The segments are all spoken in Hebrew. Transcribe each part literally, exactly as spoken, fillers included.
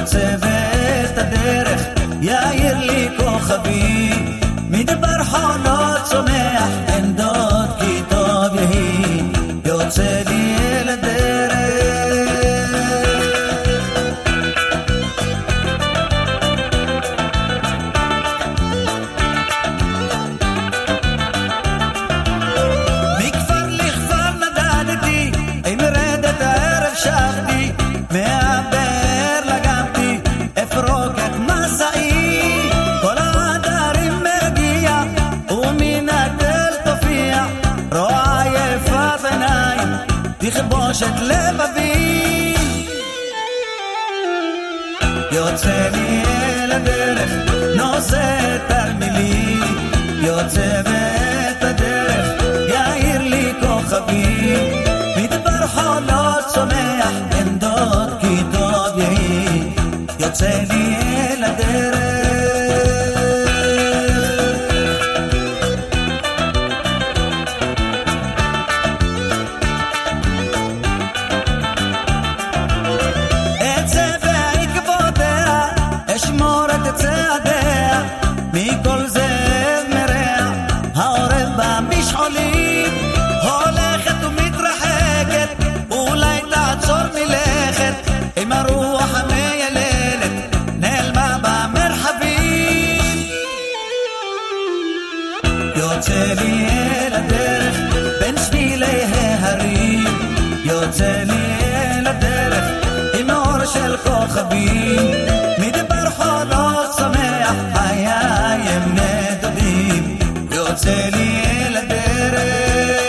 יוצא ואת הדרך יאיר לי כוכבי מדבר חולות צומח אין דוד כי טוב יהי יוצא לי אל הדרך מכפר לכפר נדדתי עם רדת הערב שבתי מהבאר לגמתי אפרוק את מסעי כל העדרים מגיע ומן הגל תופיע רואה יפת עיניים תכבוש את לבבי יוצא לי אל הדרך נושא תרמילי יוצא ואת הדרך יאיר לי כוכבי מדבר חולות צומח אין דוד כי טוב יהי יוצא לי אל הדרך אצא בעקבותיה אשמור את צעדיה מכל זאב מרע העורב במשעולים הולכת ומתרחקת אולי תעצור מלכת עם הרוח המייללת נעלמה במרחבים יוצא לי אל הדרך בין שבילי ההרים יוצא לי אל הדרך עם אור של כוכבים מדבר חולות שמח חיים נדודים יוצא לי אל הדרך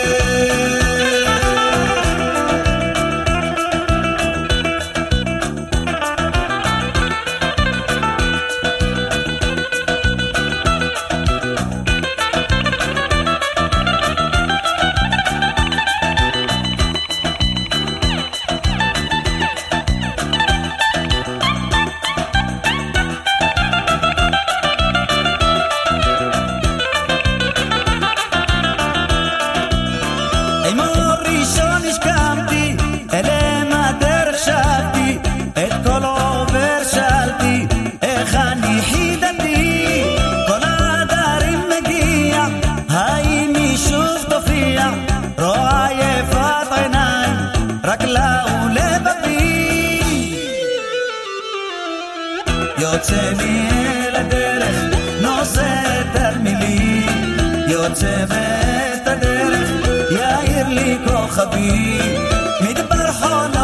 עם אור ראשון השכמתי אליהם הדרך שבתי את כל עובר שאלתי איך אני חידתי כל העדרים מגיע האם היא שוב תופיע רואה יפת עיניים רק לה ולבבי יוצא לי אל הדרך נושא תרמילי יוצא ואת הדרך יאיר לי כוכבי מדבר חולות